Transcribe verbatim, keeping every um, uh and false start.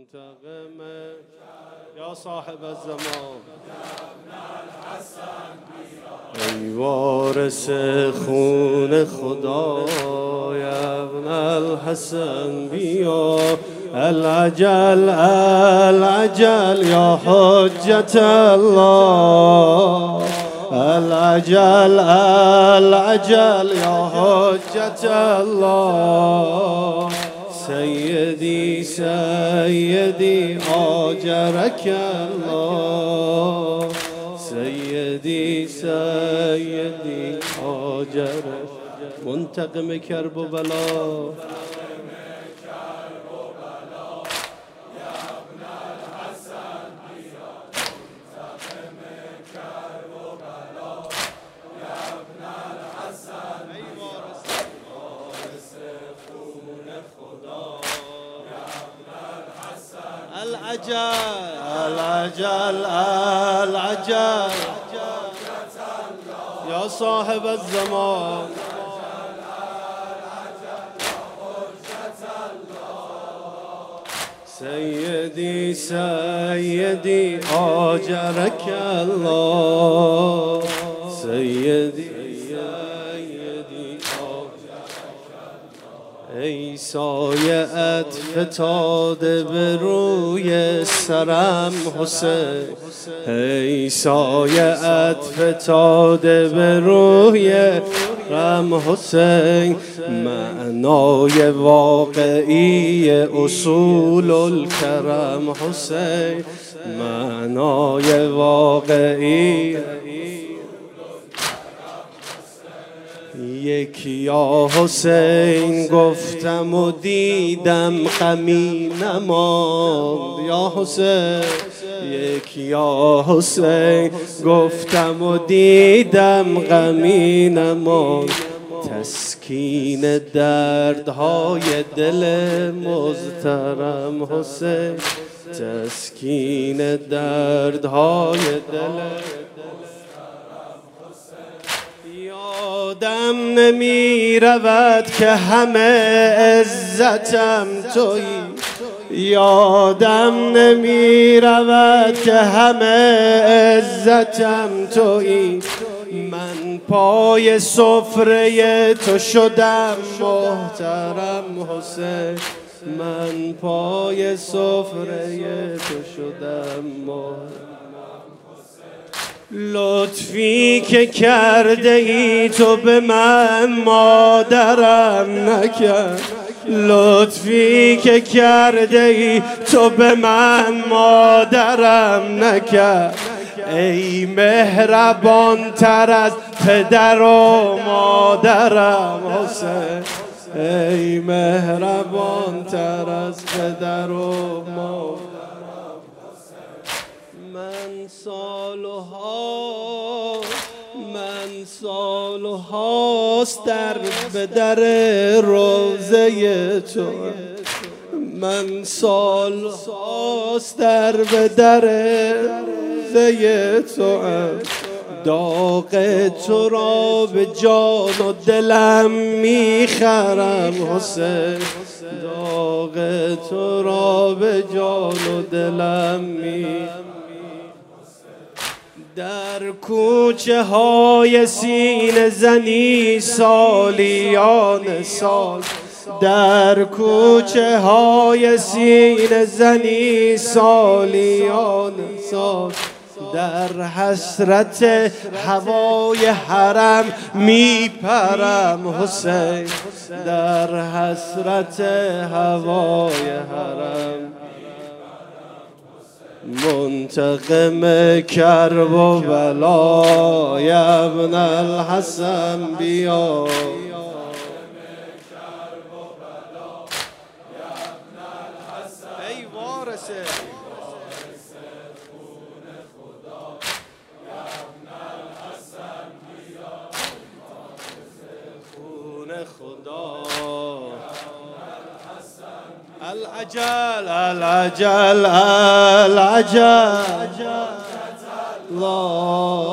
منتقم یا صاحب الزمان ای وارث خون خدا یا ابن الحسن بیا العجل العجل یا حجت الله العجل العجل یا حجت الله سیدی سیدی آجرک الله سیدی سیدی آجرک منتقم کرب و بلا العجل العجل العجل يا صاحب الزمان سيدي سيدي آجرك الله سيدي ای سایه‌ات فتاده به روی سرم حسین ای سایه‌ات فتاده به روی سرم حسین معنای واقعی اصول الکرم حسین معنای واقعی یکی یا حسین گفتم و دیدم غمی نماند یا حسین یکی یا حسین گفتم و دیدم غمی نماند تسکین دردهای دل مضطرم حسین تسکین دردهای دل یادم نمی رود که همه عزتم تویی یادم نمی رود که همه عزتم تویی من پای سفره تو شدم محترم حسین من پای سفره تو شدم محترم لطفی که کرده ای تو به من مادرم نکرد لطفی که کرده ای تو به من مادرم نکرد ای مهربان تر از پدر و مادرم حسین ای مهربان تر از پدر و مادرم من سالها من سالهاست در به در روضه تو من سالهاست در به در روضه تو داغ تو را به جان و دلم میخرم حسین داغ تو را به جان و دلم میخرم در کوچه های سینه زنی سالیان سال در کوچه های سینه زنی سالیان سال در حسرت هوای حرم میپرم حسین در حسرت هوای حرم منتقم کرب و بلا یا ابن الحسن بیا ای وارث خون خدا العجل العجل العجل الله